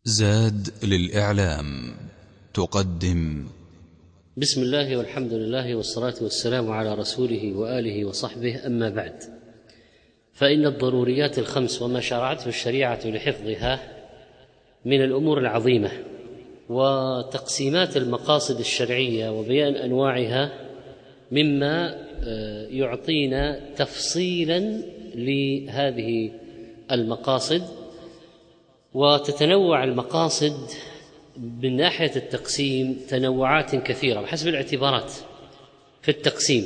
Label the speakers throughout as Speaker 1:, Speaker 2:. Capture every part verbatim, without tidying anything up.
Speaker 1: زاد للإعلام تقدم.
Speaker 2: بسم الله والحمد لله والصلاة والسلام على رسوله وآله وصحبه، أما بعد، فإن الضروريات الخمس وما شرعته الشريعة لحفظها من الأمور العظيمة، وتقسيمات المقاصد الشرعية وبيان أنواعها مما يعطينا تفصيلا لهذه المقاصد. وتتنوع المقاصد من ناحية التقسيم تنوعات كثيرة بحسب الاعتبارات في التقسيم،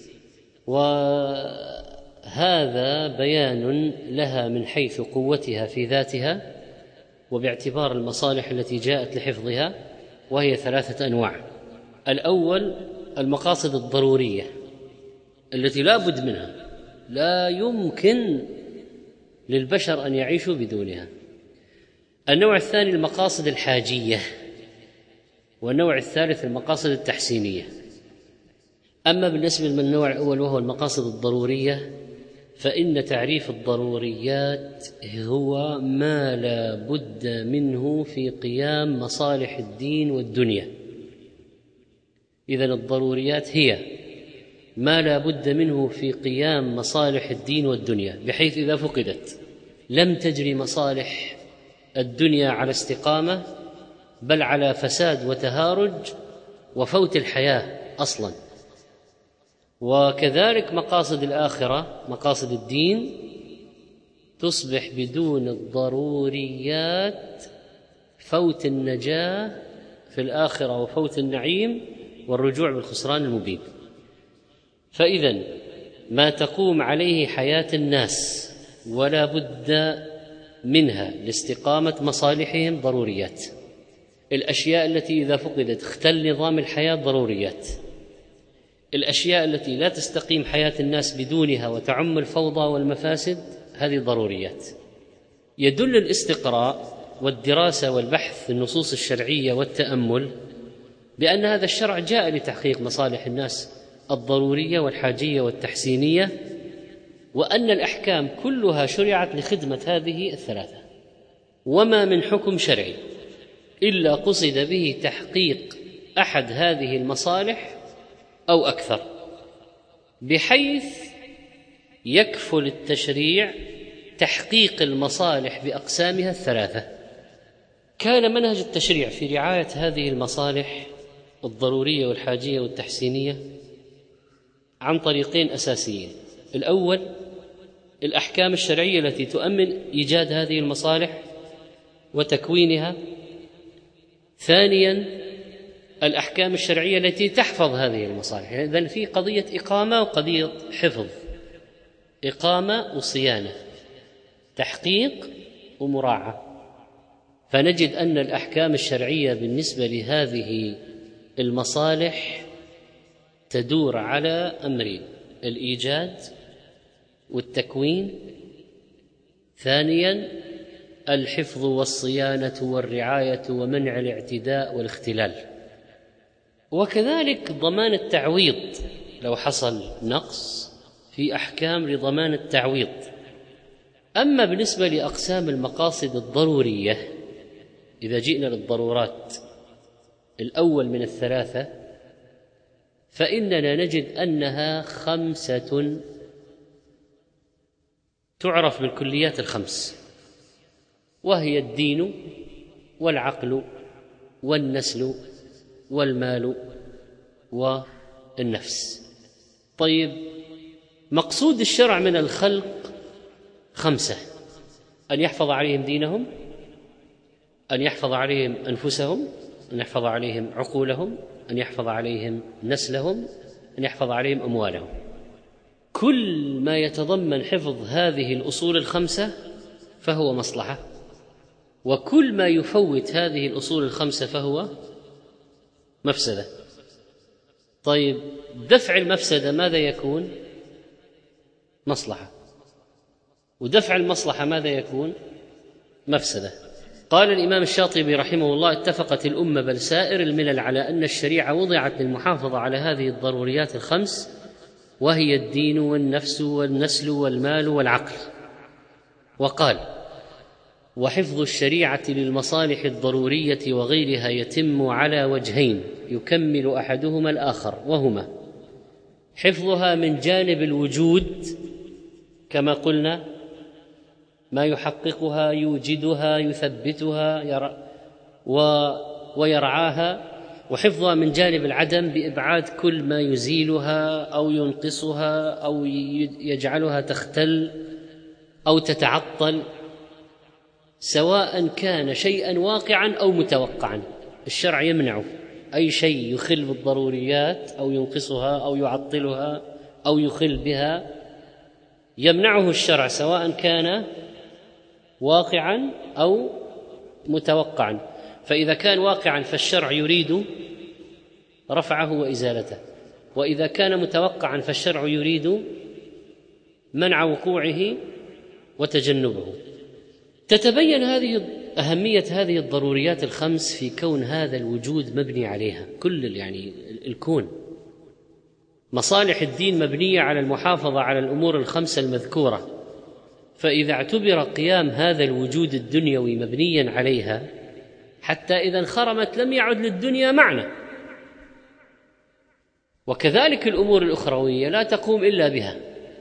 Speaker 2: وهذا بيان لها من حيث قوتها في ذاتها وباعتبار المصالح التي جاءت لحفظها، وهي ثلاثة أنواع. الأول المقاصد الضرورية التي لا بد منها، لا يمكن للبشر أن يعيشوا بدونها. النوع الثاني المقاصد الحاجية، والنوع الثالث المقاصد التحسينية. أما بالنسبة للنوع الأول وهو المقاصد الضرورية، فإن تعريف الضروريات هو ما لا بد منه في قيام مصالح الدين والدنيا. إذن الضروريات هي ما لا بد منه في قيام مصالح الدين والدنيا، بحيث إذا فقدت لم تجري مصالح الدنيا على استقامة، بل على فساد وتهارج وفوت الحياة أصلا. وكذلك مقاصد الآخرة، مقاصد الدين، تصبح بدون الضروريات فوت النجاة في الآخرة وفوت النعيم والرجوع بالخسران المبين. فإذن ما تقوم عليه حياة الناس ولا بد منها لاستقامة مصالحهم ضروريات. الأشياء التي إذا فقدت اختل نظام الحياة ضروريات. الأشياء التي لا تستقيم حياة الناس بدونها وتعم الفوضى والمفاسد، هذه ضروريات. يدل الاستقراء والدراسة والبحث في النصوص الشرعية والتأمل بأن هذا الشرع جاء لتحقيق مصالح الناس الضرورية والحاجية والتحسينية، وأن الأحكام كلها شرعت لخدمة هذه الثلاثة. وما من حكم شرعي إلا قصد به تحقيق أحد هذه المصالح أو أكثر، بحيث يكفل التشريع تحقيق المصالح بأقسامها الثلاثة. كان منهج التشريع في رعاية هذه المصالح الضرورية والحاجية والتحسينية عن طريقين أساسيين. الأول الأحكام الشرعية التي تؤمن إيجاد هذه المصالح وتكوينها. ثانيا الأحكام الشرعية التي تحفظ هذه المصالح. إذن في قضية إقامة وقضية حفظ، إقامة وصيانة، تحقيق ومراعاة. فنجد أن الأحكام الشرعية بالنسبة لهذه المصالح تدور على أمرين: الإيجاد والتكوين، ثانيا الحفظ والصيانة والرعاية ومنع الاعتداء والاختلال، وكذلك ضمان التعويض لو حصل نقص، في أحكام لضمان التعويض. أما بالنسبة لأقسام المقاصد الضرورية، إذا جئنا للضرورات الأول من الثلاثة، فإننا نجد أنها خمسة تعرف بالكليات الخمس، وهي الدين والعقل والنسل والمال والنفس. طيب، مقصود الشرع من الخلق خمسة: أن يحفظ عليهم دينهم، أن يحفظ عليهم أنفسهم، أن يحفظ عليهم عقولهم، أن يحفظ عليهم نسلهم، أن يحفظ عليهم أموالهم. كل ما يتضمن حفظ هذه الأصول الخمسة فهو مصلحة، وكل ما يفوت هذه الأصول الخمسة فهو مفسدة. طيب، دفع المفسدة ماذا يكون؟ مصلحة. ودفع المصلحة ماذا يكون؟ مفسدة. قال الإمام الشاطبي رحمه الله: اتفقت الأمة بل سائر الملل على أن الشريعة وضعت للمحافظة على هذه الضروريات الخمس، وهي الدين والنفس والنسل والمال والعقل. وقال: وحفظ الشريعة للمصالح الضرورية وغيرها يتم على وجهين يكمل أحدهما الآخر، وهما حفظها من جانب الوجود كما قلنا، ما يحققها يوجدها يثبتها يرى ويرعاها، وحفظها من جانب العدم بإبعاد كل ما يزيلها أو ينقصها أو يجعلها تختل أو تتعطل، سواء كان شيئا واقعا أو متوقعا. الشرع يمنع أي شيء يخل بالضروريات أو ينقصها أو يعطلها أو يخل بها، يمنعه الشرع سواء كان واقعا أو متوقعا. فإذا كان واقعا فالشرع يريد رفعه وإزالته، وإذا كان متوقعا فالشرع يريد منع وقوعه وتجنبه. تتبين هذه أهمية هذه الضروريات الخمس في كون هذا الوجود مبني عليها، كل يعني الكون مصالح الدين مبنية على المحافظة على الأمور الخمسة المذكورة، فإذا اعتبر قيام هذا الوجود الدنيوي مبنيا عليها حتى إذا انخرمت لم يعد للدنيا معنى. وكذلك الأمور الأخروية لا تقوم إلا بها،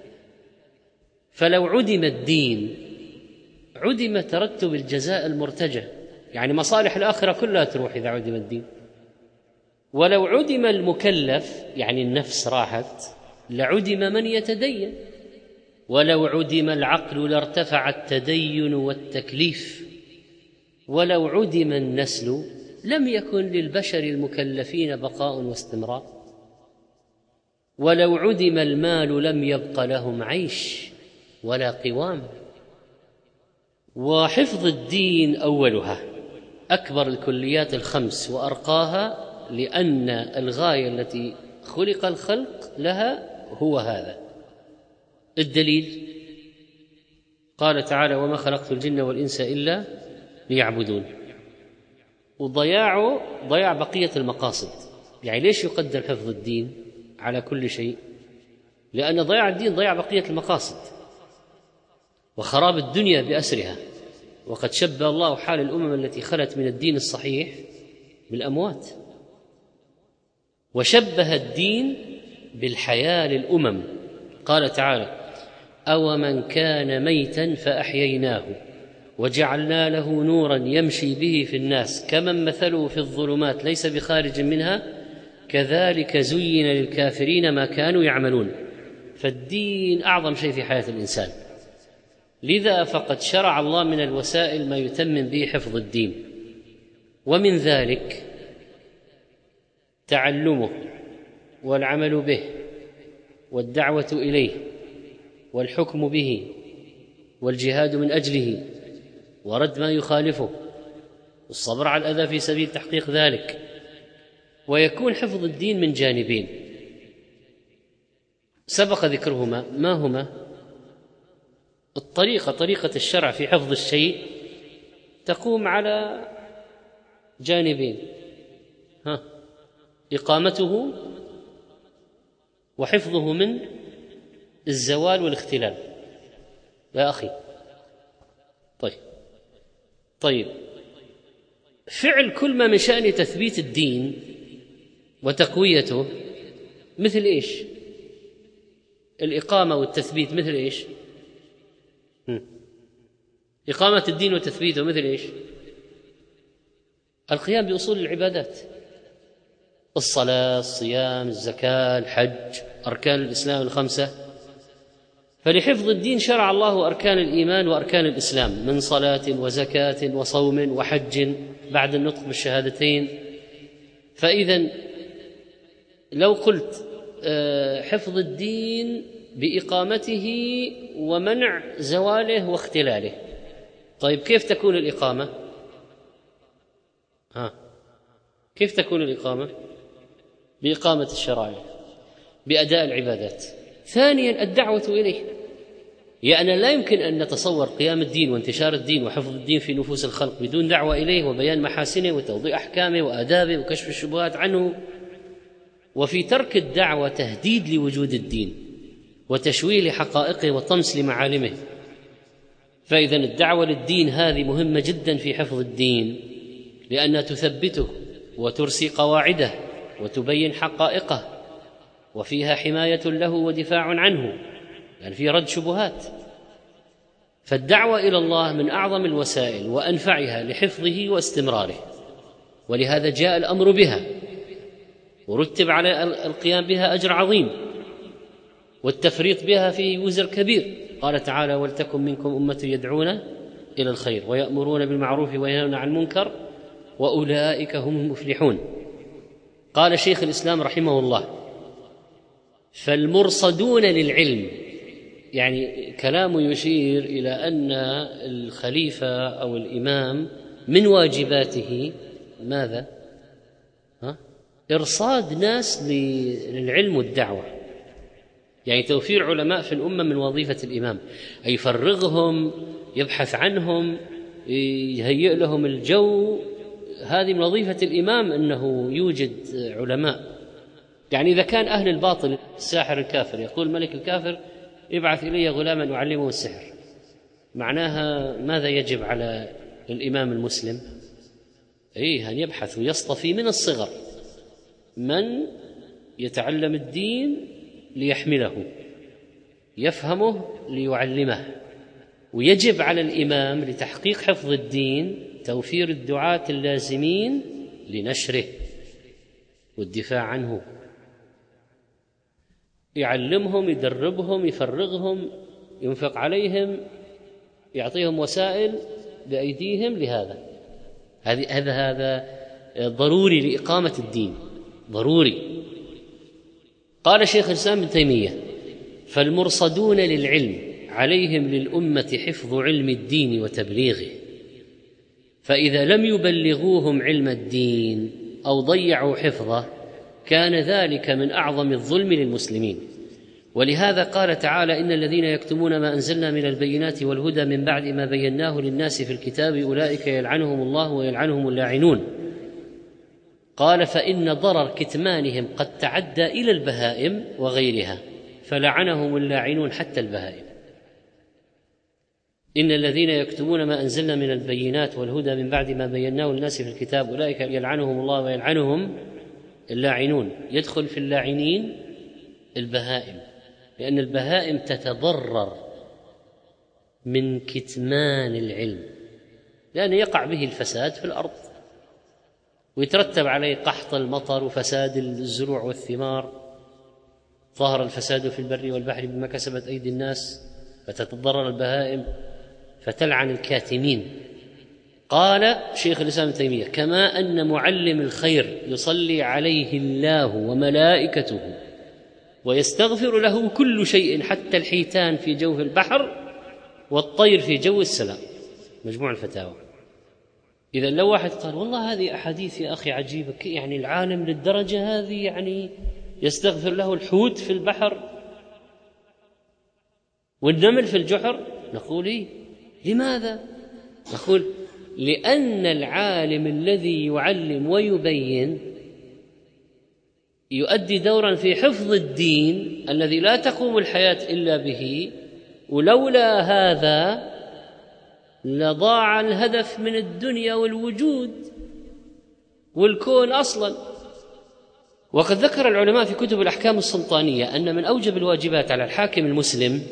Speaker 2: فلو عدم الدين عدم ترتب الجزاء المرتجى، يعني مصالح الآخرة كلها تروح إذا عدم الدين. ولو عدم المكلف يعني النفس راحت لعدم من يتدين، ولو عدم العقل لارتفع التدين والتكليف، ولو عدم النسل لم يكن للبشر المكلفين بقاء واستمرار، ولو عدم المال لم يبق لهم عيش ولا قوام. وحفظ الدين أولها أكبر الكليات الخمس وأرقاها، لأن الغاية التي خلق الخلق لها هو هذا. الدليل قال تعالى: وما خلقت الجن والإنس إلا ليعبدون. وضياع ضياع بقية المقاصد. يعني ليش يقدم حفظ الدين على كل شيء؟ لأن ضياع الدين ضياع بقية المقاصد وخراب الدنيا بأسرها. وقد شبه الله حال الأمم التي خلت من الدين الصحيح بالأموات، وشبه الدين بالحياة للأمم. قال تعالى: أومن كان ميتا فأحييناه وجعلنا له نورا يمشي به في الناس كمن مثله في الظلمات ليس بخارج منها كذلك زين للكافرين ما كانوا يعملون. فالدين أعظم شيء في حياة الإنسان، لذا فقد شرع الله من الوسائل ما يتمم به حفظ الدين، ومن ذلك تعلمه والعمل به والدعوة إليه والحكم به والجهاد من أجله ورد ما يخالفه والصبر على الأذى في سبيل تحقيق ذلك. ويكون حفظ الدين من جانبين سبق ذكرهما. ما هما؟ الطريقة طريقة الشرع في حفظ الشيء تقوم على جانبين: ها إقامته وحفظه من الزوال والاختلال. يا أخي طيب طيب فعل كل ما من شأن تثبيت الدين وتقويته مثل إيش؟ الإقامة والتثبيت مثل إيش؟ إقامة الدين وتثبيته مثل إيش؟ القيام بأصول العبادات: الصلاة، الصيام، الزكاة، الحج، أركان الإسلام الخمسة. فلحفظ الدين شرع الله أركان الإيمان وأركان الإسلام من صلاة وزكاة وصوم وحج بعد النطق بالشهادتين. فإذا لو قلت حفظ الدين بإقامته ومنع زواله واختلاله، طيب كيف تكون الإقامة؟ ها كيف تكون الإقامة؟ بإقامة الشرائع، بأداء العبادات. ثانيا الدعوة إليه، يعني لا يمكن أن نتصور قيام الدين وانتشار الدين وحفظ الدين في نفوس الخلق بدون دعوة إليه وبيان محاسنه وتوضيح أحكامه وآدابه وكشف الشبهات عنه. وفي ترك الدعوة تهديد لوجود الدين وتشويه لحقائقه وطمس لمعالمه. فإذا الدعوة للدين هذه مهمة جدا في حفظ الدين، لأنها تثبته وترسي قواعده وتبين حقائقه، وفيها حماية له ودفاع عنه، يعني في رد شبهات. فالدعوة إلى الله من أعظم الوسائل وأنفعها لحفظه واستمراره، ولهذا جاء الأمر بها ورتب على القيام بها أجر عظيم، والتفريط بها فيه وزر كبير. قال تعالى: ولتكن منكم أمة يدعون إلى الخير ويأمرون بالمعروف وينهون عن المنكر وأولئك هم المفلحون. قال شيخ الإسلام رحمه الله: فالمرصدون للعلم، يعني كلامه يشير إلى أن الخليفة أو الإمام من واجباته ماذا؟ ها؟ إرصاد ناس للعلم والدعوة، يعني توفير علماء في الأمة من وظيفة الإمام، أي يفرغهم، يبحث عنهم، يهيئ لهم الجو. هذه من وظيفة الإمام أنه يوجد علماء. يعني إذا كان أهل الباطل الساحر الكافر يقول الملك الكافر: ابعث إلي غلاما أعلمه السحر، معناها ماذا يجب على الإمام المسلم؟ إيه، أن يبحث ويصطفي من الصغر من يتعلم الدين ليحمله، يفهمه ليعلمه. ويجب على الإمام لتحقيق حفظ الدين توفير الدعاة اللازمين لنشره والدفاع عنه، يعلمهم، يدربهم، يفرغهم، ينفق عليهم، يعطيهم وسائل بأيديهم لهذا. هذا هذا ضروري لإقامة الدين، ضروري. قال شيخ الإسلام ابن تيمية: فالمرصدون للعلم عليهم للأمة حفظ علم الدين وتبليغه، فإذا لم يبلغوهم علم الدين أو ضيعوا حفظه كان ذلك من أعظم الظلم للمسلمين. ولهذا قال تعالى: إن الذين يكتمون ما أنزلنا من البينات والهدى من بعد ما بيناه للناس في الكتاب أولئك يلعنهم الله ويلعنهم اللاعنون. قال: فإن ضرر كتمانهم قد تعدى إلى البهائم وغيرها فلعنهم اللاعنون حتى البهائم. إن الذين يكتمون ما أنزلنا من البينات والهدى من بعد ما بيناه للناس في الكتاب أولئك يلعنهم الله ويلعنهم اللاعنون. يدخل في اللاعنين البهائم، لأن البهائم تتضرر من كتمان العلم، لأن يقع به الفساد في الأرض ويترتب عليه قحط المطر وفساد الزروع والثمار. ظهر الفساد في البر والبحر بما كسبت أيدي الناس، فتتضرر البهائم فتلعن الكاتمين. قال شيخ الإسلام ابن تيمية: كما أن معلم الخير يصلي عليه الله وملائكته ويستغفر له كل شيء حتى الحيتان في جوف البحر والطير في جو السلام. مجموع الفتاوى. إذا لو واحد قال: والله هذه أحاديث يا أخي عجيبة، يعني العالم للدرجة هذه يعني يستغفر له الحوت في البحر والنمل في الجحر؟ نقول: إيه؟ لماذا؟ نقول: لأن العالم الذي يعلم ويبين يؤدي دورا في حفظ الدين الذي لا تقوم الحياة إلا به، ولولا هذا لضاع الهدف من الدنيا والوجود والكون أصلا. وقد ذكر العلماء في كتب الأحكام السلطانية أن من أوجب الواجبات على الحاكم المسلم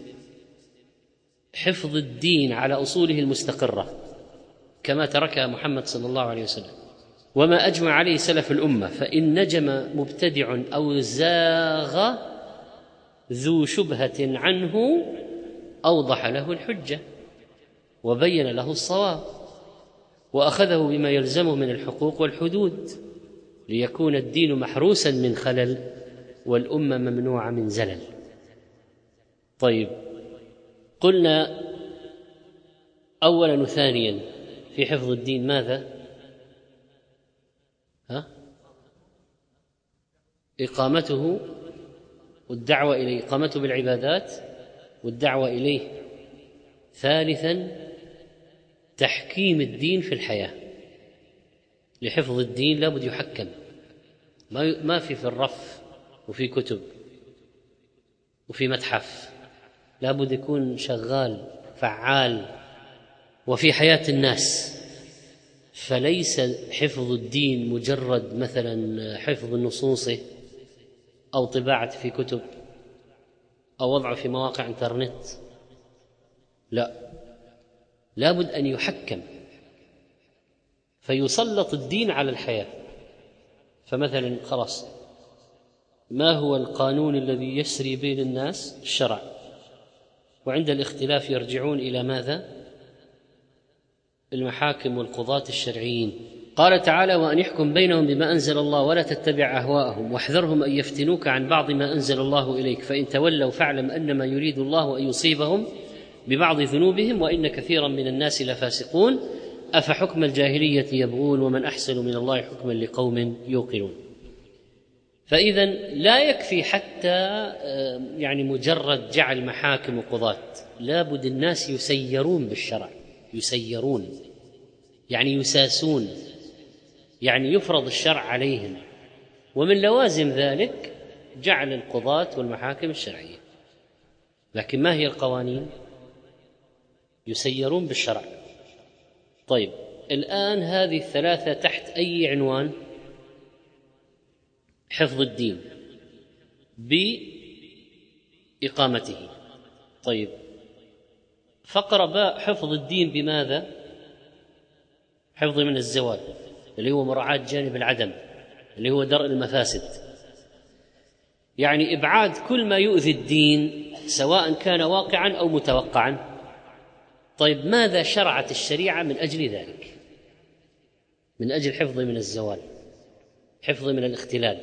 Speaker 2: حفظ الدين على أصوله المستقرة كما تركها محمد صلى الله عليه وسلم، وما أجمع عليه سلف الأمة. فإن نجم مبتدع أو زاغ ذو شبهة عنه أوضح له الحجة وبين له الصواب وأخذه بما يلزمه من الحقوق والحدود، ليكون الدين محروسا من خلل والأمة ممنوعة من زلل. طيب، قلنا أولا وثانيا في حفظ الدين ماذا؟ ها؟ إقامته والدعوة إليه، إقامته بالعبادات والدعوة إليه. ثالثا تحكيم الدين في الحياة. لحفظ الدين لابد يحكم، ما في في الرف وفي كتب وفي متحف، لابد يكون شغال فعال وفي حياة الناس. فليس حفظ الدين مجرد مثلا حفظ النصوص أو طباعة في كتب أو وضعه في مواقع انترنت، لا، لابد أن يحكم فيسلط الدين على الحياة. فمثلا خلاص، ما هو القانون الذي يسري بين الناس؟ الشرع. وعند الاختلاف يرجعون إلى ماذا؟ المحاكم والقضاة الشرعيين. قال تعالى: وأن يحكم بينهم بما أنزل الله ولا تتبع أهواءهم واحذرهم أن يفتنوك عن بعض ما أنزل الله إليك فإن تولوا فاعلم أنما يريد الله أن يصيبهم ببعض ذنوبهم وإن كثيرا من الناس لفاسقون أفحكم الجاهلية يبغون ومن أحسن من الله حكما لقوم يوقنون. فإذا لا يكفي حتى يعني مجرد جعل محاكم وقضاة، لابد الناس يسيرون بالشرع، يسيرون يعني يساسون، يعني يفرض الشرع عليهم. ومن لوازم ذلك جعل القضاة والمحاكم الشرعية. لكن ما هي القوانين؟ يسيرون بالشرع. طيب، الآن هذه الثلاثة تحت أي عنوان؟ حفظ الدين بإقامته. طيب، فقرة باء حفظ الدين بماذا؟ حفظ من الزوال، اللي هو مراعاة جانب العدم، اللي هو درء المفاسد، يعني إبعاد كل ما يؤذي الدين سواء كان واقعا أو متوقعا. طيب، ماذا شرعت الشريعة من أجل ذلك؟ من أجل حفظ من الزوال، حفظ من الاختلال.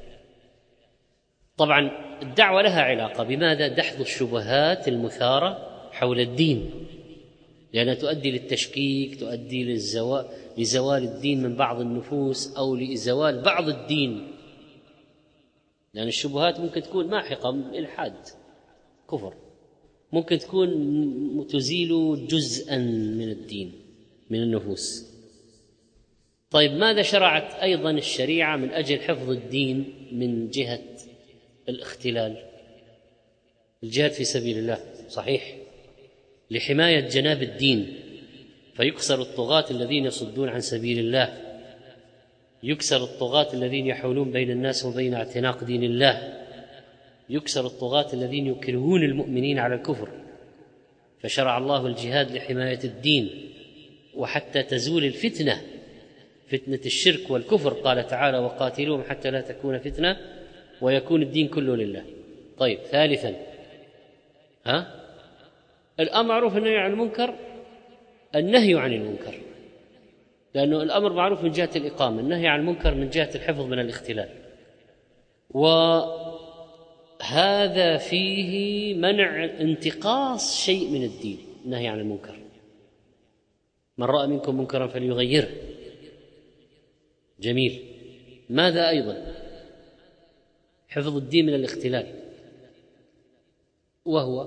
Speaker 2: طبعا الدعوة لها علاقة بماذا؟ دحض الشبهات المثارة حول الدين، لأنها تؤدي للتشكيك، تؤدي للزوال لزوال الدين من بعض النفوس أو لزوال بعض الدين، لأن الشبهات ممكن تكون ماحقة إلحاد كفر، ممكن تكون تزيل جزءا من الدين من النفوس. طيب، ماذا شرعت أيضا الشريعة من أجل حفظ الدين من جهة الاختلال؟ الجهاد في سبيل الله، صحيح، لحماية جناب الدين، فيكسر الطغاة الذين يصدون عن سبيل الله، يكسر الطغاة الذين يحولون بين الناس وبين اعتناق دين الله، يكسر الطغاة الذين يكرهون المؤمنين على الكفر. فشرع الله الجهاد لحماية الدين وحتى تزول الفتنة، فتنة الشرك والكفر. قال تعالى: وقاتلوهم حتى لا تكون فتنة ويكون الدين كله لله. طيب، ثالثا، ها الأمر معروف النهي عن المنكر، النهي عن المنكر، لأنه الأمر معروف من جهة الإقامة، النهي عن المنكر من جهة الحفظ من الاختلال. وهذا فيه منع انتقاص شيء من الدين، النهي عن المنكر. من رأى منكم منكرا فليغيره. جميل. ماذا أيضا؟ حفظ الدين من الاختلال، وهو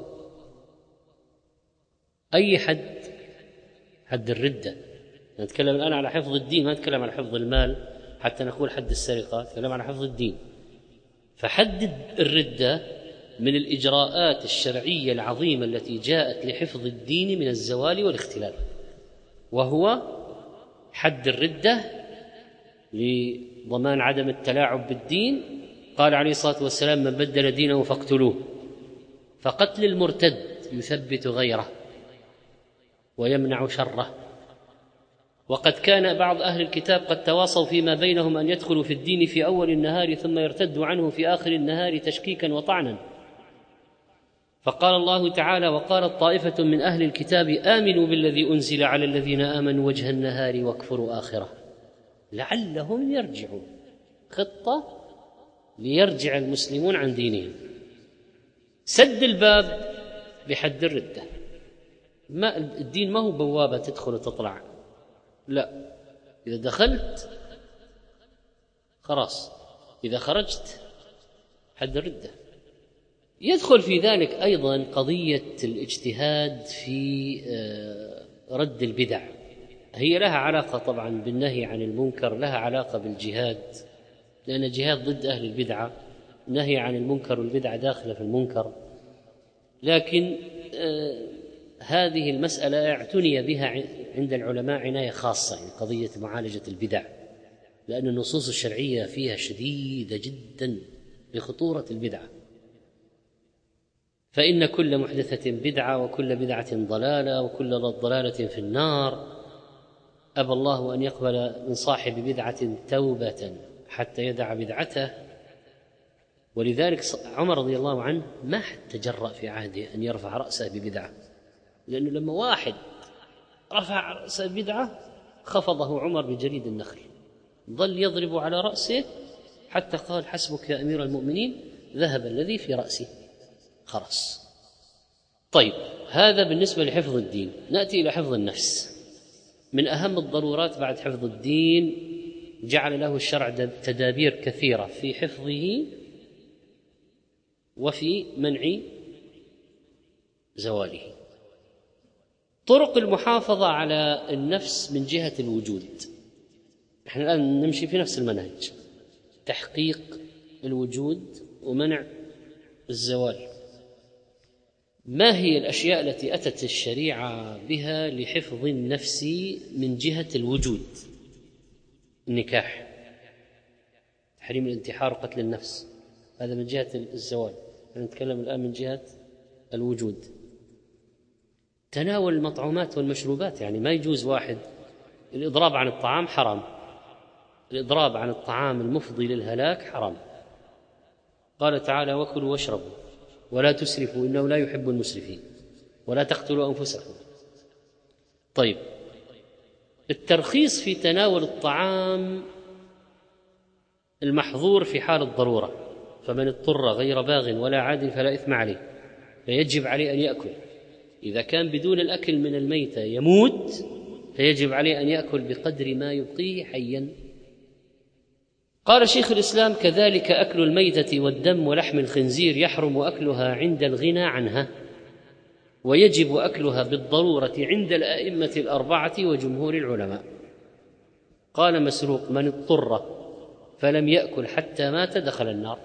Speaker 2: أي حد، حد الردة. نتكلم الآن على حفظ الدين، ما نتكلم على حفظ المال حتى نقول حد السرقة، نتكلم على حفظ الدين. فحد الردة من الإجراءات الشرعية العظيمة التي جاءت لحفظ الدين من الزوال والاختلال، وهو حد الردة لضمان عدم التلاعب بالدين. قال عليه الصلاة والسلام: من بدل دينه فاقتلوه. فقتل المرتد يثبت غيره ويمنع شره. وقد كان بعض أهل الكتاب قد تواصوا فيما بينهم أن يدخلوا في الدين في أول النهار ثم يرتدوا عنه في آخر النهار تشكيكا وطعنا. فقال الله تعالى: وقالت طائفة من أهل الكتاب آمنوا بالذي أنزل على الذين آمنوا وجه النهار واكفروا آخره لعلهم يرجعون. خطة ليرجع المسلمون عن دينهم. سد الباب بحد الردة. ما الدين ما هو بوابة تدخل وتطلع، لا، إذا دخلت خلاص، إذا خرجت حد الردة. يدخل في ذلك أيضا قضية الاجتهاد في رد البدع. هي لها علاقة طبعا بالنهي عن المنكر، لها علاقة بالجهاد، لأن الجهاد ضد أهل البدعة، نهي عن المنكر والبدعة داخلة في المنكر. لكن هذه المسألة اعتني بها عند العلماء عناية خاصة، يعني قضية معالجة البدع، لأن النصوص الشرعية فيها شديدة جدا بخطورة البدعة. فإن كل محدثة بدعة وكل بدعة ضلالة وكل ضلالة في النار. أبى الله أن يقبل من صاحب بدعة توبة حتى يدع بدعته. ولذلك عمر رضي الله عنه ما حد تجرأ في عهده أن يرفع رأسه ببدعة، لأنه لما واحد رفع رأسه ببدعة خفضه عمر بجريد النخل، ظل يضرب على رأسه حتى قال: حسبك يا أمير المؤمنين، ذهب الذي في رأسي، خلاص. طيب، هذا بالنسبة لحفظ الدين. نأتي إلى حفظ النفس. من أهم الضرورات بعد حفظ الدين جعل له الشرع تدابير كثيرة في حفظه وفي منع زواله. طرق المحافظة على النفس من جهة الوجود. نحن الآن نمشي في نفس المنهج، تحقيق الوجود ومنع الزوال. ما هي الأشياء التي أتت الشريعة بها لحفظ النفس من جهة الوجود؟ النكاح، تحريم الانتحار وقتل النفس، هذا من جهة الزوال. نتكلم الآن من جهة الوجود. تناول المطعومات والمشروبات، يعني ما يجوز واحد الإضراب عن الطعام حرام، الإضراب عن الطعام المفضي للهلاك حرام. قال تعالى: وكلوا واشربوا ولا تسرفوا إنه لا يحب المسرفين ولا تقتلوا أنفسكم. طيب، الترخيص في تناول الطعام المحظور في حال الضرورة، فمن اضطر غير باغ ولا عاد فلا إثم عليه، فيجب عليه أن يأكل. إذا كان بدون الأكل من الميتة يموت فيجب عليه أن يأكل بقدر ما يبقيه حيا. قال شيخ الإسلام: كذلك أكل الميتة والدم ولحم الخنزير يحرم أكلها عند الغنى عنها، ويجب أكلها بالضرورة عند الأئمة الأربعة وجمهور العلماء. قال مسروق: من اضطر فلم يأكل حتى مات دخل النار.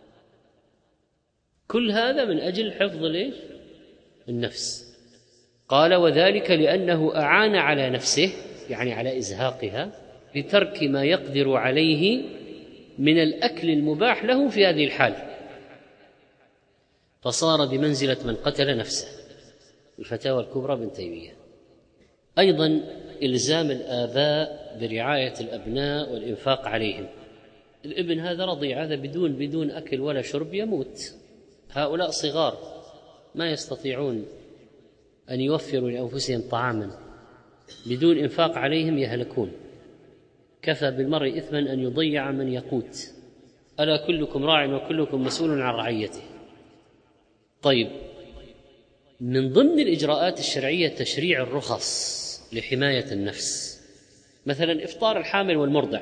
Speaker 2: كل هذا من أجل حفظ ليش؟ النفس. قال: وذلك لأنه أعان على نفسه، يعني على إزهاقها، بترك ما يقدر عليه من الأكل المباح له في هذه الحال، فصار بمنزلة من قتل نفسه. الفتاوى الكبرى بن تيمية. أيضا إلزام الآباء برعاية الأبناء والإنفاق عليهم. الابن هذا رضيع، هذا بدون بدون أكل ولا شرب يموت. هؤلاء صغار ما يستطيعون أن يوفروا لأنفسهم طعاما، بدون إنفاق عليهم يهلكون. كفى بالمرء إثما أن يضيع من يقوت، ألا كلكم راع وكلكم مسؤول عن رعيته. طيب، من ضمن الإجراءات الشرعية تشريع الرخص لحماية النفس، مثلا إفطار الحامل والمرضع.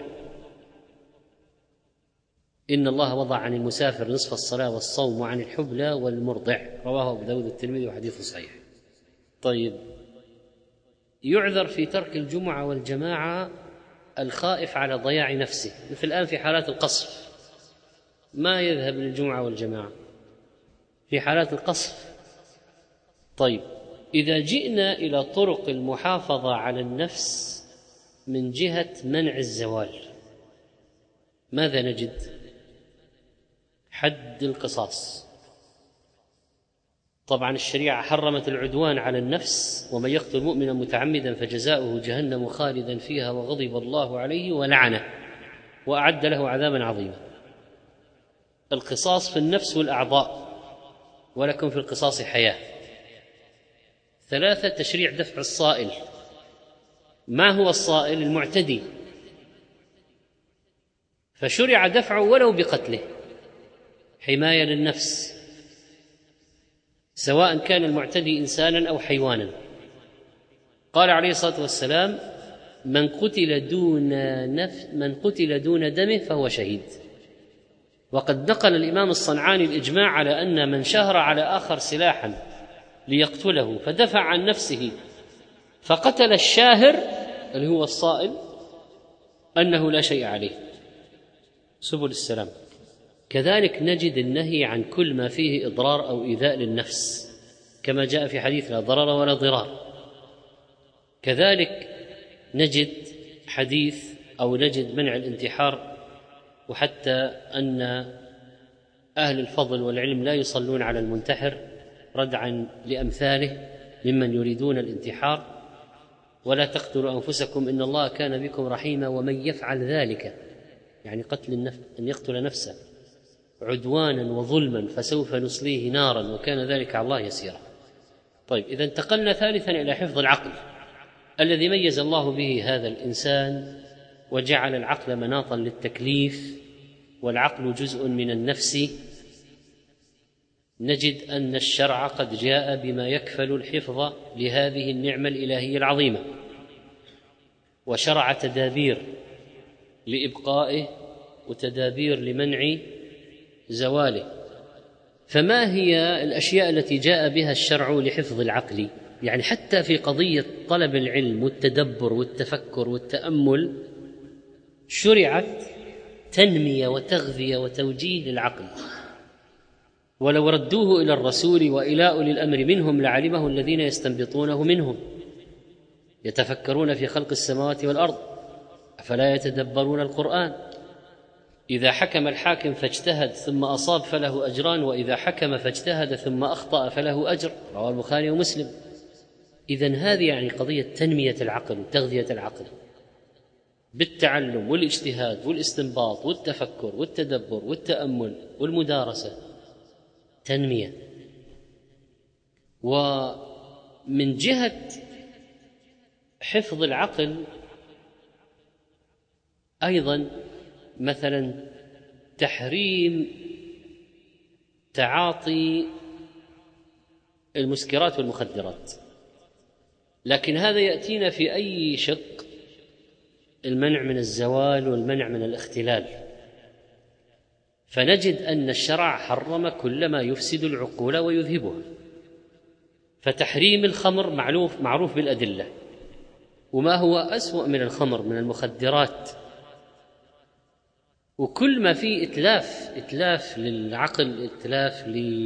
Speaker 2: إن الله وضع عن المسافر نصف الصلاة والصوم وعن الحبلى والمرضع، رواه أبو داود الترمذي وحديث صحيح. طيب، يعذر في ترك الجمعة والجماعة الخائف على ضياع نفسه، مثل الآن في حالات القصف ما يذهب للجمعة والجماعة في حالات القصف. طيب، إذا جئنا إلى طرق المحافظة على النفس من جهة منع الزوال، ماذا نجد؟ حد القصاص. طبعا الشريعة حرمت العدوان على النفس: ومن يقتل مؤمنا متعمدا فجزاؤه جهنم خالدا فيها وغضب الله عليه ولعنه وأعد له عذابا عظيما. القصاص في النفس والأعضاء، ولكم في القصاص حياة. ثلاثة، تشريع دفع الصائل. ما هو الصائل؟ المعتدي، فشرع دفعه ولو بقتله، حماية للنفس، سواء كان المعتدي إنسانا أو حيوانا. قال عليه الصلاة والسلام: من قتل دون نف من قتل دون دمه فهو شهيد. وقد نقل الإمام الصنعاني الإجماع على أن من شهر على آخر سلاحا ليقتله فدفع عن نفسه فقتل الشاهر اللي هو الصائل أنه لا شيء عليه. سبل السلام. كذلك نجد النهي عن كل ما فيه إضرار أو إيذاء للنفس، كما جاء في حديث لا ضرر ولا ضرار. كذلك نجد حديث أو نجد منع الانتحار، وحتى أن أهل الفضل والعلم لا يصلون على المنتحر ردعا لأمثاله ممن يريدون الانتحار. ولا تقتلوا أنفسكم إن الله كان بكم رحيما ومن يفعل ذلك، يعني قتل النفس، أن يقتل نفسه عدوانا وظلما فسوف نصليه نارا وكان ذلك على الله يسيرا. طيب، إذا انتقلنا ثالثا إلى حفظ العقل الذي ميز الله به هذا الإنسان وجعل العقل مناطا للتكليف، والعقل جزء من النفس. نجد أن الشرع قد جاء بما يكفل الحفظ لهذه النعمة الإلهية العظيمة، وشرع تدابير لإبقائه وتدابير لمنع زواله. فما هي الأشياء التي جاء بها الشرع لحفظ العقل؟ يعني حتى في قضية طلب العلم والتدبر والتفكر والتأمل شرعت تنمية وتغذية وتوجيه للعقل، ولو ردوه إلى الرسول وإلى أولي الأمر منهم لعلمه الذين يستنبطونه منهم، يتفكرون في خلق السماوات والأرض أفلا يتدبرون القرآن. إذا حكم الحاكم فاجتهد ثم أصاب فله أجران، وإذا حكم فاجتهد ثم أخطأ فله أجر، رواه البخاري ومسلم. إذن هذه يعني قضية تنمية العقل وتغذية العقل بالتعلم والاجتهاد والاستنباط والتفكر والتدبر والتأمل والمدارسة، تنمية. ومن جهة حفظ العقل أيضا مثلا تحريم تعاطي المسكرات والمخدرات، لكن هذا يأتينا في أي شق؟ المنع من الزوال والمنع من الاختلال. فنجد أن الشرع حرم كل ما يفسد العقول ويذهبها، فتحريم الخمر معروف معروف بالأدلة، وما هو أسوأ من الخمر من المخدرات، وكل ما فيه إتلاف إتلاف للعقل، إتلاف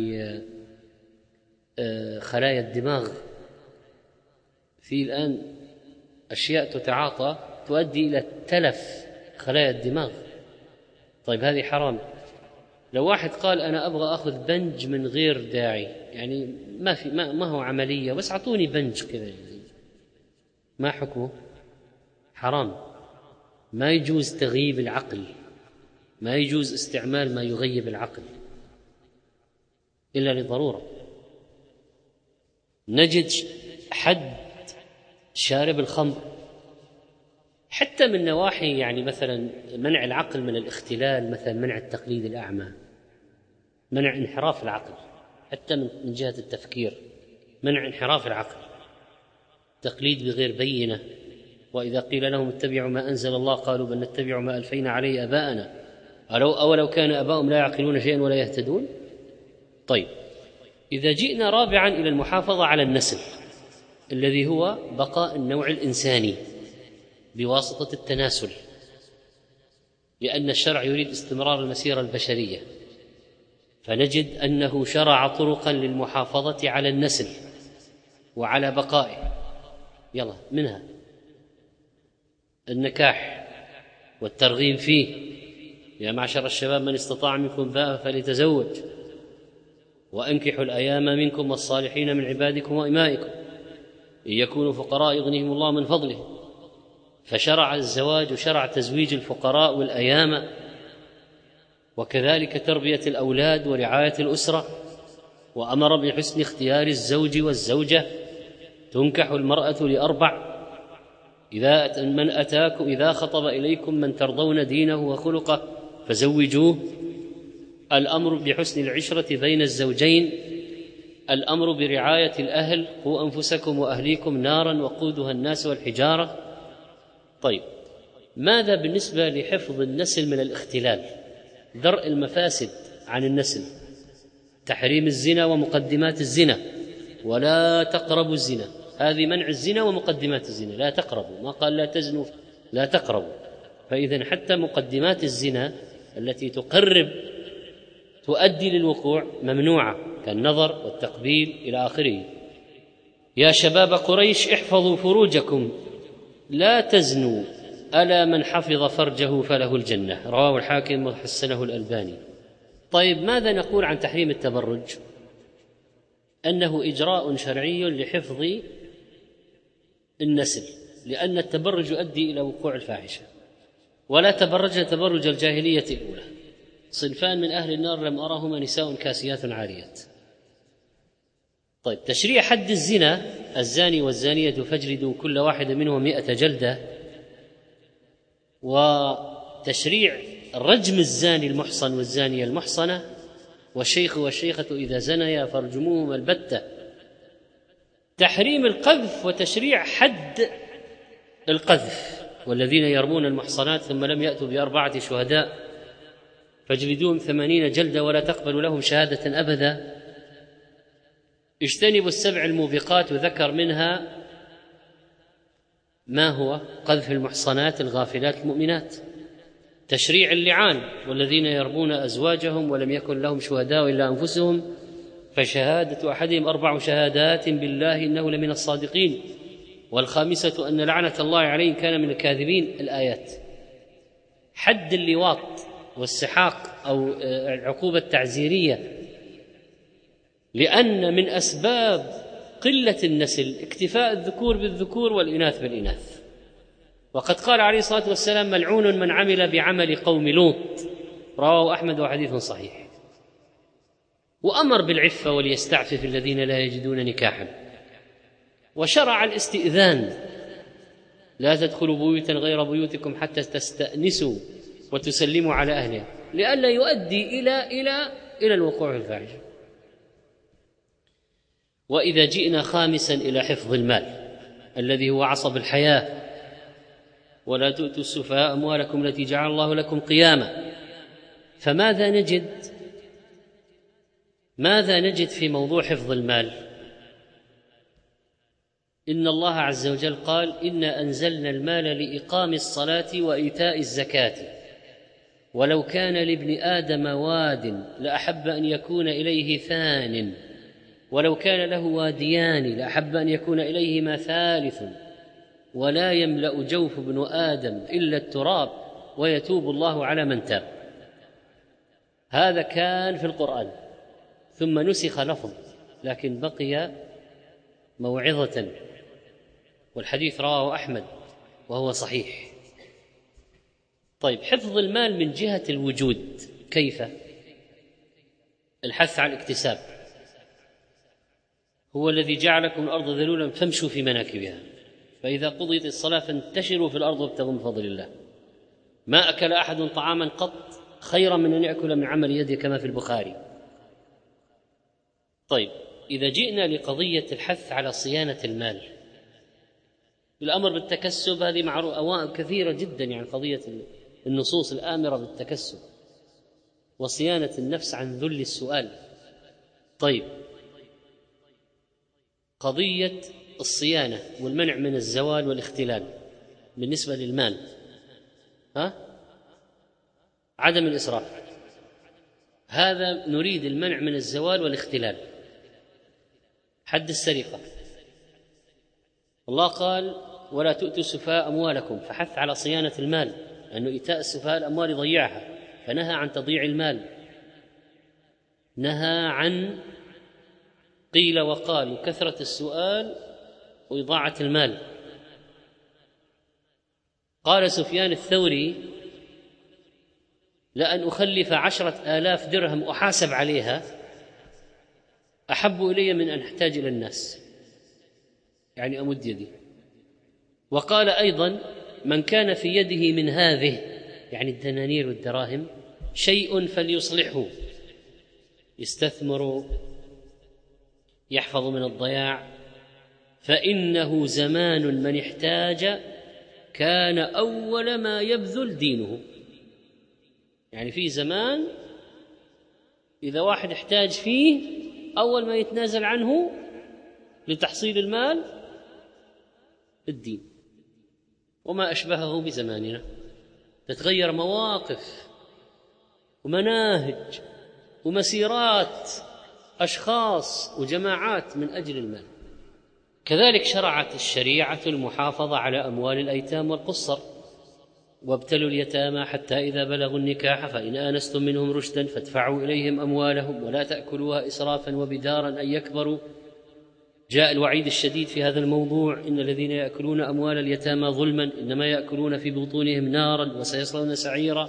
Speaker 2: لخلايا الدماغ. في الآن أشياء تتعاطى تؤدي إلى تلف خلايا الدماغ. طيب هذه حرام. لو واحد قال أنا أبغى أخذ بنج من غير داعي، يعني ما في ما, ما هو عملية، بس أعطوني بنج كذا، ما حكمه؟ حرام. ما يجوز تغييب العقل، ما يجوز استعمال ما يغيب العقل إلا لضرورة. نجد حد شارب الخمر حتى من نواحي، يعني مثلا منع العقل من الاختلال، مثلا منع التقليد الأعمى، منع انحراف العقل، حتى من جهة التفكير منع انحراف العقل، تقليد بغير بينة. وإذا قيل لهم اتبعوا ما أنزل الله قالوا بل نتبع ما ألفينا عليه آباءنا أولو كان آباؤهم لا يعقلون شيئا ولا يهتدون. طيب، إذا جئنا رابعا إلى المحافظة على النسل الذي هو بقاء النوع الإنساني بواسطة التناسل، لأن الشرع يريد استمرار المسيرة البشرية، فنجد أنه شرع طرقا للمحافظة على النسل وعلى بقائه. يلا منها النكاح والترغيب فيه، يا معشر الشباب من استطاع منكم باء فليتزوج، وأنكحوا الأيام منكم والصالحين من عبادكم وإمائكم إن يكونوا فقراء يغنيهم الله من فضله. فشرع الزواج وشرع تزويج الفقراء والأيام، وكذلك تربية الأولاد ورعاية الأسرة، وأمر بحسن اختيار الزوج والزوجة. تنكح المرأة لأربع، إذا من أتاكم إذا خطب إليكم من ترضون دينه وخلقه فزوجوه. الأمر بحسن العشرة بين الزوجين، الأمر برعاية الأهل، قوا أنفسكم وأهليكم نارا وقودها الناس والحجارة. طيب، ماذا بالنسبة لحفظ النسل من الاختلال؟ درء المفاسد عن النسل، تحريم الزنا ومقدمات الزنا، ولا تقربوا الزنا، هذه منع الزنا ومقدمات الزنا، لا تقربوا، ما قال لا تزنوا، لا تقربوا. فإذن حتى مقدمات الزنا التي تقرب تؤدي للوقوع ممنوعة، كالنظر والتقبيل إلى آخره. يا شباب قريش احفظوا فروجكم لا تزنوا ألا من حفظ فرجه فله الجنة، رواه الحاكم وحسنه الألباني. طيب ماذا نقول عن تحريم التبرج؟ أنه إجراء شرعي لحفظ النسل، لأن التبرج يؤدي إلى وقوع الفاحشة، ولا تبرج تبرج الجاهلية الأولى. صنفان من أهل النار لم أرهما نساء كاسيات عاريات. طيب تشريع حد الزنا، الزاني والزانية فاجلدوا كل واحد منهم مئة جلدة، وتشريع رجم الزاني المحصن والزانية المحصنة، والشيخ والشيخة إذا زنيا فارجموهما البتة. تحريم القذف وتشريع حد القذف، والذين يرمون المحصنات ثم لم يأتوا بأربعة شهداء فاجلدوهم ثمانين جلدة ولا تقبلوا لهم شهادة أبدا. اجتنبوا السبع الموبقات، وذكر منها ما هو قذف المحصنات الغافلات المؤمنات. تشريع اللعان، والذين يرمون أزواجهم ولم يكن لهم شهداء إلا أنفسهم فشهادة أحدهم أربع شهادات بالله إنه لمن الصادقين، والخامسة أن لعنة الله عليه كان من الكاذبين. الآيات. حد اللواط والسحاق أو العقوبة التعزيرية، لأن من أسباب قلة النسل اكتفاء الذكور بالذكور والإناث بالإناث. وقد قال عليه الصلاة والسلام ملعون من عمل بعمل قوم لوط، رواه أحمد وحديث صحيح. وأمر بالعفة وليستعفف الذين لا يجدون نكاحا، وشرع الاستئذان، لا تدخلوا بيوتا غير بيوتكم حتى تستأنسوا وتسلموا على أهلها، لئلا يؤدي إلى إلى إلى الوقوع في الفاحشة. وإذا جئنا خامسا إلى حفظ المال الذي هو عصب الحياة، ولا تؤتوا السفهاء أموالكم التي جعل الله لكم قياما، فماذا نجد؟ ماذا نجد في موضوع حفظ المال؟ إن الله عز وجل قال إنا أنزلنا المال لإقام الصلاة وإيتاء الزكاة، ولو كان لابن آدم واد لأحب أن يكون إليه ثان، ولو كان له واديان لأحب أن يكون إليهما ثالث، ولا يملأ جوف ابن آدم إلا التراب ويتوب الله على من تاب. هذا كان في القرآن، ثم نسخ لفظ لكن بقي موعظة، والحديث رواه أحمد وهو صحيح. طيب حفظ المال من جهة الوجود كيف؟ الحث على الاكتساب، هو الذي جعلكم الأرض ذلولا فامشوا في مناكبها، فإذا قضيت الصلاة فانتشروا في الأرض وابتغوا من فضل الله. ما أكل أحد طعاما قط خيرا من أن يأكل من عمل يده كما في البخاري. طيب إذا جئنا لقضية الحث على صيانة المال، الأمر بالتكسب هذه معروفة كثيرة جدا، يعني قضية النصوص الآمرة بالتكسب وصيانة النفس عن ذل السؤال. طيب قضية الصيانة والمنع من الزوال والاختلال بالنسبة للمال، ها؟ عدم الإسراف، هذا نريد المنع من الزوال والاختلال. حد السرقة، الله قال ولا تؤتوا السفهاء أموالكم، فحث على صيانة المال، أنه إيتاء السفهاء الأموال يضيعها، فنهى عن تضييع المال، نهى عن قيل وقال وكثرة السؤال وإضاعة المال. قال سفيان الثوري لأن أخلف عشرة آلاف درهم أحاسب عليها أحب إلي من أن أحتاج إلى الناس، يعني أمد يدي. وقال أيضا من كان في يده من هذه، يعني الدنانير والدراهم، شيء فليصلحه، يستثمر، يحفظ من الضياع، فإنه زمان من احتاج كان أول ما يبذل دينه. يعني في زمان إذا واحد احتاج فيه أول ما يتنازل عنه لتحصيل المال الدين. وما أشبهه بزماننا، تتغير مواقف ومناهج ومسيرات أشخاص وجماعات من أجل المال. كذلك شرعت الشريعة المحافظة على أموال الأيتام والقصر: وابتلوا اليتامى حتى إذا بلغوا النكاح فإن آنستم منهم رشدا فادفعوا إليهم أموالهم ولا تأكلوها إسرافا وبدارا أن يكبروا. جاء الوعيد الشديد في هذا الموضوع: إن الذين يأكلون أموال اليتامى ظلما إنما يأكلون في بطونهم نارا وسيصلون سعيرا.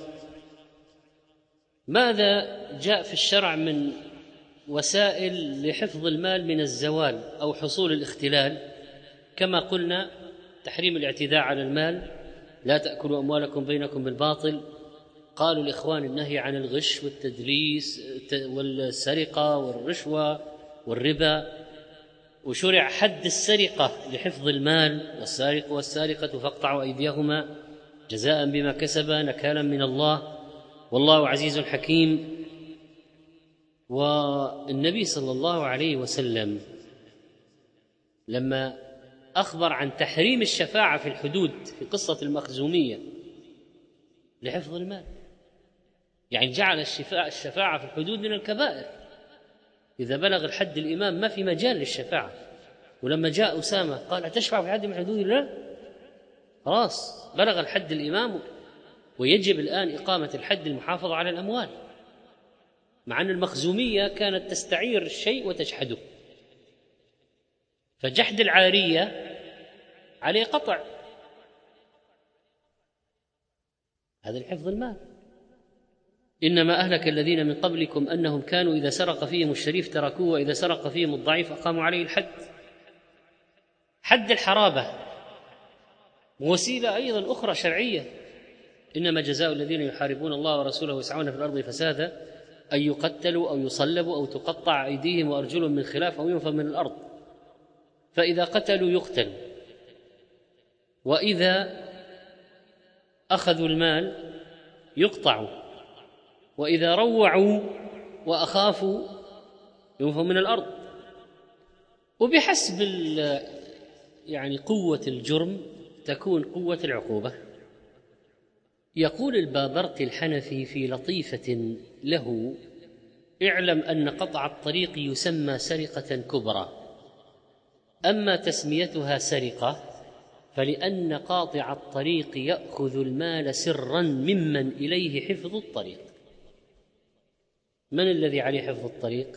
Speaker 2: ماذا جاء في الشرع من وسائل لحفظ المال من الزوال أو حصول الاختلال؟ كما قلنا: تحريم الاعتداء على المال، لا تأكلوا أموالكم بينكم بالباطل. قالوا الإخوان: النهي عن الغش والتدليس والسرقة والرشوة والربا. وشرع حد السرقة لحفظ المال: والسارق والسارقة فاقطعوا أيديهما جزاء بما كسبا نكالا من الله والله عزيز حكيم. والنبي صلى الله عليه وسلم لما أخبر عن تحريم الشفاعة في الحدود في قصة المخزومية لحفظ المال، يعني جعل الشفاعة في الحدود من الكبائر. إذا بلغ الحد الإمام ما في مجال للشفاعة. ولما جاء أسامة قال: أتشفع في حد من حدود الله؟ خلاص بلغ الحد الإمام، ويجب الآن إقامة الحد المحافظة على الأموال، مع أن المخزومية كانت تستعير الشيء وتجحده، فجحد العارية عليه قطع. هذا الحفظ المال. إنما أهلك الذين من قبلكم أنهم كانوا إذا سرق فيهم الشريف تركوه وإذا سرق فيهم الضعيف أقاموا عليه الحد. حد الحرابة وسيلة أيضا أخرى شرعية: إنما جزاء الذين يحاربون الله ورسوله ويسعون في الأرض فسادا أن يقتلوا أو يصلبوا أو تقطع أيديهم وأرجلهم من خلاف أو ينفوا من الأرض. فإذا قتلوا يقتل، وإذا أخذوا المال يقطعوا، وإذا روعوا وأخافوا ينفوا من الأرض. وبحسب يعني قوة الجرم تكون قوة العقوبة. يقول البابرقي الحنفي في لطيفة له: اعلم أن قطع الطريق يسمى سرقة كبرى، أما تسميتها سرقة فلأن قاطع الطريق يأخذ المال سرا ممن إليه حفظ الطريق. من الذي عليه حفظ الطريق؟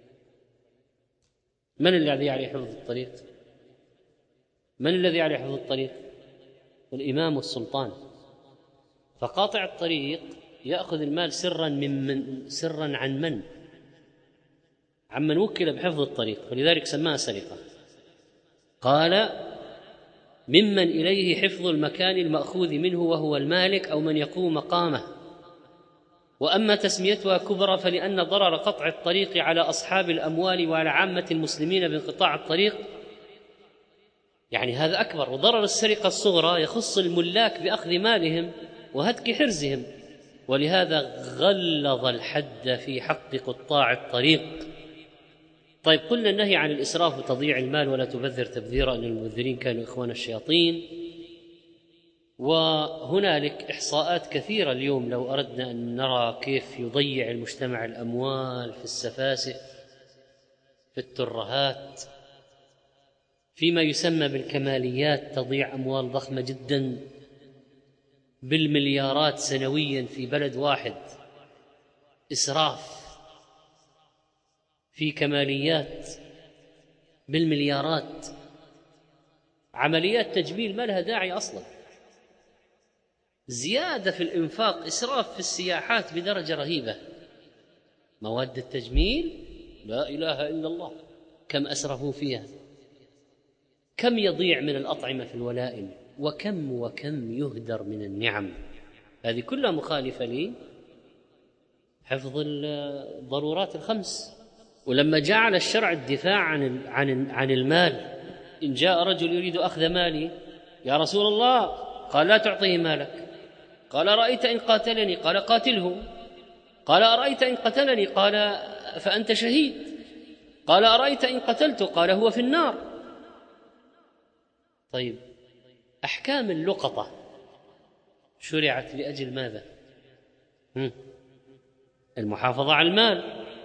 Speaker 2: من الذي عليه حفظ الطريق؟ من الذي عليه حفظ الطريق؟ الإمام والسلطان. فقاطع الطريق يأخذ المال سرا ممن سرا عن من؟ عمن وكل بحفظ الطريق، ولذلك سماها سرقة. قال: ممن إليه حفظ المكان المأخوذ منه وهو المالك أو من يقوم مقامه. وأما تسميتها كبرى فلأن ضرر قطع الطريق على أصحاب الأموال وعلى عامة المسلمين بانقطاع الطريق، يعني هذا أكبر. وضرر السرقة الصغرى يخص الملاك بأخذ مالهم وهتك حرزهم، ولهذا غلظ الحد في حق قطاع الطريق. طيب، قلنا النهي عن الإسراف وتضييع المال ولا تبذر تبذيرا أن المبذرين كانوا إخوان الشياطين. وهنالك إحصاءات كثيرة اليوم لو أردنا أن نرى كيف يضيع المجتمع الأموال في السفاسف، في الترهات، فيما يسمى بالكماليات، تضيع أموال ضخمة جدا بالمليارات سنويا في بلد واحد. إسراف في كماليات بالمليارات، عمليات تجميل ما لها داعي أصلا، زيادة في الإنفاق، إسراف في السياحات بدرجة رهيبة. مواد التجميل لا إله إلا الله كم أسرفوا فيها، كم يضيع من الأطعمة في الولائم، وكم وكم يهدر من النعم. هذه كلها مخالفة لي حفظ الضرورات الخمس. ولما جعل الشرع الدفاع عن عن عن المال، إن جاء رجل يريد أخذ مالي: يا رسول الله، قال: لا تعطيه مالك. قال: أرأيت إن قاتلني؟ قال: قاتله. قال: أرأيت إن قتلني؟ قال: فأنت شهيد. قال: أرأيت إن قتلته؟ قال: هو في النار. طيب، أحكام اللقطة شرعت لأجل ماذا؟ المحافظة على المال.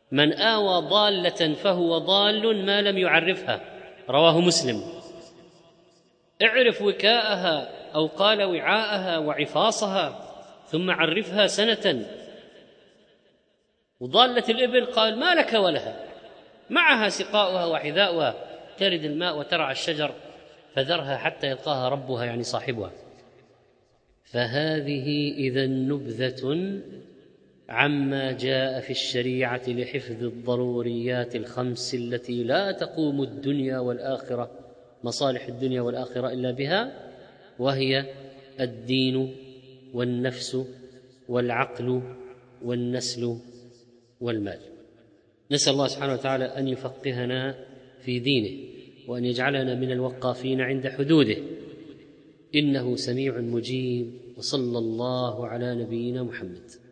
Speaker 2: من آوى ضالة فهو ضال ما لم يعرفها، رواه مسلم. اعرف وكاءها أو قال وعاءها وعفاصها ثم عرفها سنة. وضالة الإبل قال ما لك ولها، معها سقاؤها وحذاؤها، ترد الماء وترعى الشجر فذرها حتى يلقاها ربها، يعني صاحبها. فهذه إذا نبذة عما جاء في الشريعة لحفظ الضروريات الخمس التي لا تقوم الدنيا والآخرة، مصالح الدنيا والآخرة إلا بها، وهي الدين والنفس والعقل والنسل والمال. نسأل الله سبحانه وتعالى أن يفقهنا في دينه وأن يجعلنا من الوقافين عند حدوده، إنه سميع مجيب. وصلى الله على نبينا محمد.